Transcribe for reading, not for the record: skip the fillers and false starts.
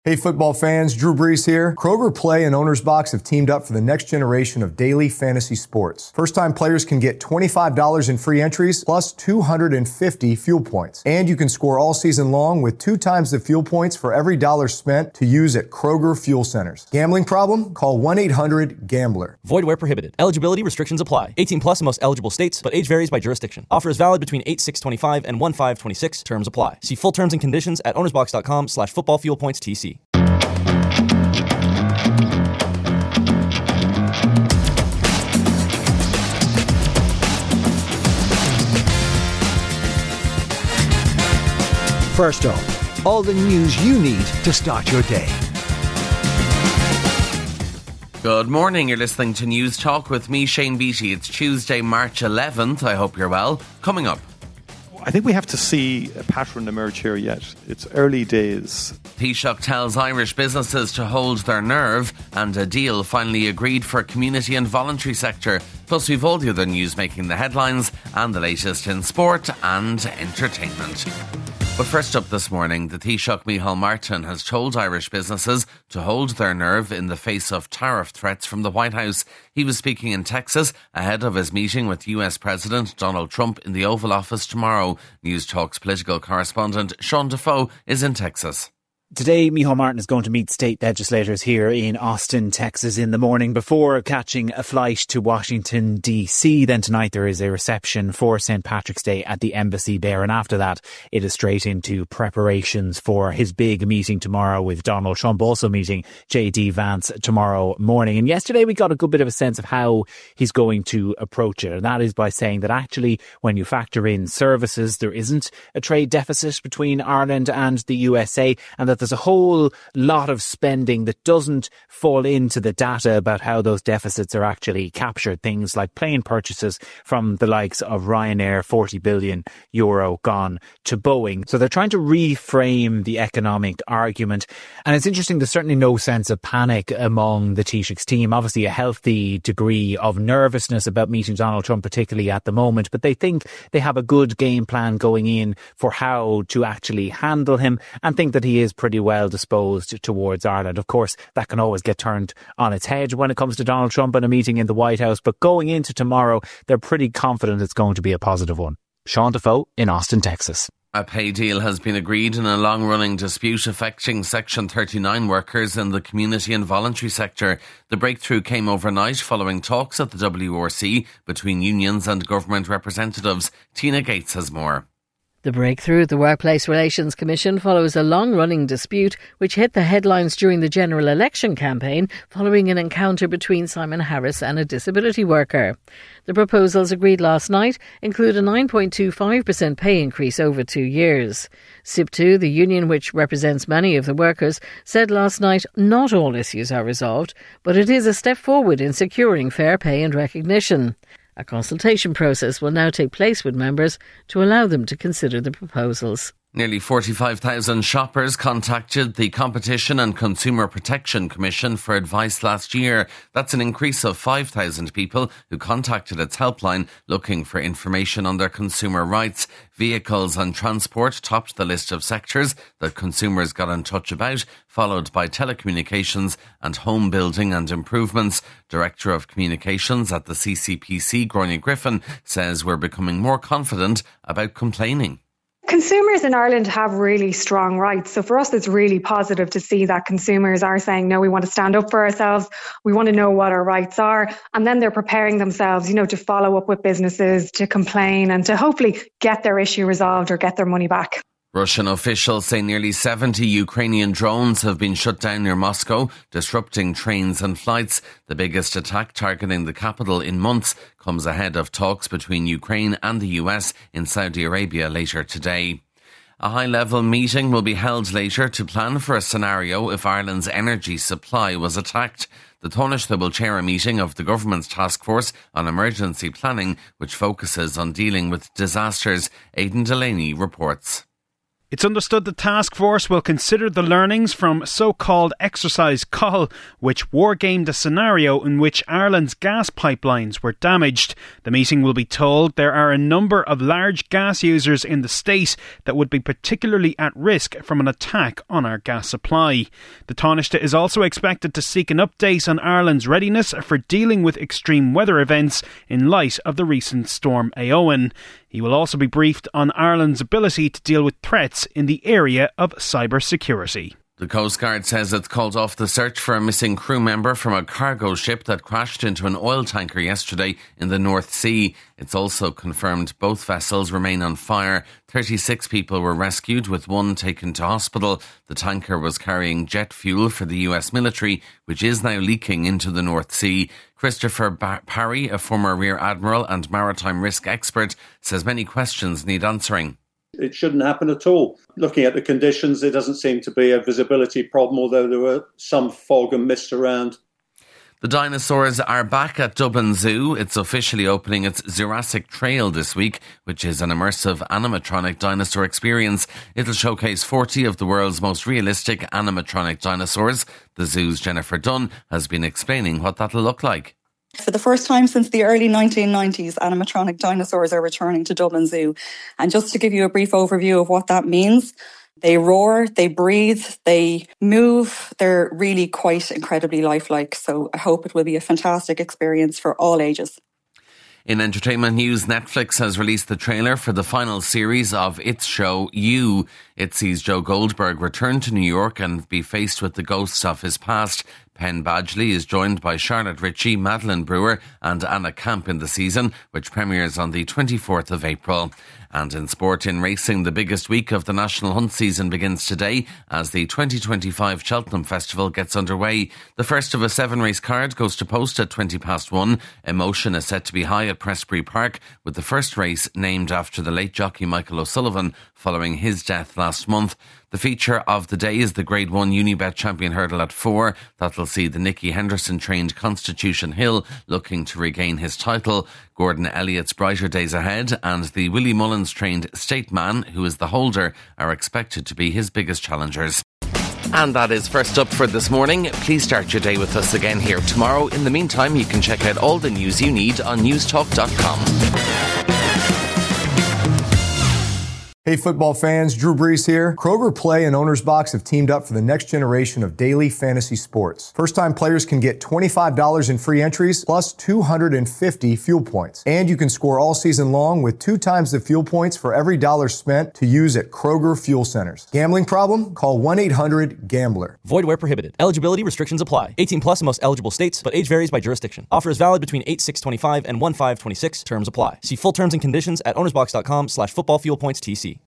Hey football fans, Drew Brees here. Kroger Play and Owner's Box have teamed up for the next generation of daily fantasy sports. First-time players can get $25 in free entries plus 250 fuel points. And you can score all season long with 2 times the fuel points for every dollar spent to use at Kroger Fuel Centers. Gambling problem? Call 1-800-GAMBLER. Void where prohibited. Eligibility restrictions apply. 18 plus in most eligible states, but age varies by jurisdiction. Offer is valid between 8/6/25 and 1/5/26. Terms apply. See full terms and conditions at ownersbox.com/footballfuelpointstc. First up, all the news you need to start your day. Good morning, you're listening to News Talk with me, Shane Beattie. It's Tuesday, March 11th. I hope you're well. Coming up. I think we have to see a pattern emerge here yet. It's early days. Taoiseach tells Irish businesses to hold their nerve, and a deal finally agreed for community and voluntary sector. Plus we've all the other news making the headlines and the latest in sport and entertainment. But first up this morning, the Taoiseach Micheál Martin has told Irish businesses to hold their nerve in the face of tariff threats from the White House. He was speaking in Texas ahead of his meeting with US President Donald Trump in the Oval Office tomorrow. News Talk's political correspondent Sean Defoe is in Texas. Today, Micheál Martin is going to meet state legislators here in Austin, Texas in the morning before catching a flight to Washington, D.C. Then tonight there is a reception for St. Patrick's Day at the embassy there. And after that, it is straight into preparations for his big meeting tomorrow with Donald Trump, also meeting J.D. Vance tomorrow morning. And yesterday we got a good bit of a sense of how he's going to approach it. And that is by saying that actually when you factor in services, there isn't a trade deficit between Ireland and the USA, and that there's a whole lot of spending that doesn't fall into the data about how those deficits are actually captured. Things like plane purchases from the likes of Ryanair, €40 billion gone to Boeing. So they're trying to reframe the economic argument. And it's interesting, there's certainly no sense of panic among the Taoiseach's team. Obviously a healthy degree of nervousness about meeting Donald Trump, particularly at the moment. But they think they have a good game plan going in for how to actually handle him, and think that he is pretty well disposed towards Ireland. Of course, that can always get turned on its head when it comes to Donald Trump and a meeting in the White House. But going into tomorrow, they're pretty confident it's going to be a positive one. Sean Defoe in Austin, Texas. A pay deal has been agreed in a long-running dispute affecting Section 39 workers in the community and voluntary sector. The breakthrough came overnight following talks at the WRC between unions and government representatives. Tina Gates has more. The breakthrough at the Workplace Relations Commission follows a long-running dispute which hit the headlines during the general election campaign following an encounter between Simon Harris and a disability worker. The proposals agreed last night include a 9.25% pay increase over 2 years. SIP2, the union which represents many of the workers, said last night not all issues are resolved, but it is a step forward in securing fair pay and recognition. A consultation process will now take place with members to allow them to consider the proposals. Nearly 45,000 shoppers contacted the Competition and Consumer Protection Commission for advice last year. That's an increase of 5,000 people who contacted its helpline looking for information on their consumer rights. Vehicles and transport topped the list of sectors that consumers got in touch about, followed by telecommunications and home building and improvements. Director of Communications at the CCPC, Gráinne Griffin, says we're becoming more confident about complaining. Consumers in Ireland have really strong rights. So for us, it's really positive to see that consumers are saying, no, we want to stand up for ourselves. We want to know what our rights are. And then they're preparing themselves, to follow up with businesses, to complain and to hopefully get their issue resolved or get their money back. Russian officials say nearly 70 Ukrainian drones have been shut down near Moscow, disrupting trains and flights. The biggest attack targeting the capital in months comes ahead of talks between Ukraine and the US in Saudi Arabia later today. A high-level meeting will be held later to plan for a scenario if Ireland's energy supply was attacked. The Taoiseach will chair a meeting of the government's task force on emergency planning, which focuses on dealing with disasters. Aidan Delaney reports. It's understood the task force will consider the learnings from so-called Exercise Coll, which wargamed a scenario in which Ireland's gas pipelines were damaged. The meeting will be told there are a number of large gas users in the state that would be particularly at risk from an attack on our gas supply. The Taoiseach is also expected to seek an update on Ireland's readiness for dealing with extreme weather events in light of the recent storm Éowyn. He will also be briefed on Ireland's ability to deal with threats in the area of cyber security. The Coast Guard says it's called off the search for a missing crew member from a cargo ship that crashed into an oil tanker yesterday in the North Sea. It's also confirmed both vessels remain on fire. 36 people were rescued, with one taken to hospital. The tanker was carrying jet fuel for the US military, which is now leaking into the North Sea. Christopher Parry, a former Rear Admiral and maritime risk expert, says many questions need answering. It shouldn't happen at all. Looking at the conditions, there doesn't seem to be a visibility problem, although there were some fog and mist around. The dinosaurs are back at Dublin Zoo. It's officially opening its Jurassic Trail this week, which is an immersive animatronic dinosaur experience. It'll showcase 40 of the world's most realistic animatronic dinosaurs. The zoo's Jennifer Dunn has been explaining what that'll look like. For the first time since the early 1990s, animatronic dinosaurs are returning to Dublin Zoo. And just to give you a brief overview of what that means, they roar, they breathe, they move. They're really quite incredibly lifelike. So I hope it will be a fantastic experience for all ages. In entertainment news, Netflix has released the trailer for the final series of its show, You. It sees Joe Goldberg return to New York and be faced with the ghosts of his past. Penn Badgley is joined by Charlotte Ritchie, Madeline Brewer and Anna Camp in the season, which premieres on the 24th of April. And in sport, in racing, the biggest week of the National Hunt season begins today as the 2025 Cheltenham Festival gets underway. The first of a 7-race card goes to post at 1:20. Emotion is set to be high at Prestbury Park, with the first race named after the late jockey Michael O'Sullivan following his death last month. The feature of the day is the Grade 1 Unibet Champion Hurdle at 4. That'll see the Nicky Henderson-trained Constitution Hill looking to regain his title. Gordon Elliott's Brighter Days Ahead and the Willie Mullins-trained Stateman, who is the holder, are expected to be his biggest challengers. And that is First Up for this morning. Please start your day with us again here tomorrow. In the meantime, you can check out all the news you need on newstalk.com. Hey football fans, Drew Brees here. Kroger Play and Owner's Box have teamed up for the next generation of daily fantasy sports. First-time players can get $25 in free entries plus 250 fuel points. And you can score all season long with 2 times the fuel points for every dollar spent to use at Kroger Fuel Centers. Gambling problem? Call 1-800-GAMBLER. Void where prohibited. Eligibility restrictions apply. 18 plus in most eligible states, but age varies by jurisdiction. Offer is valid between 8/6/25 and 1/5/26. Terms apply. See full terms and conditions at ownersbox.com/footballfuelpointstc.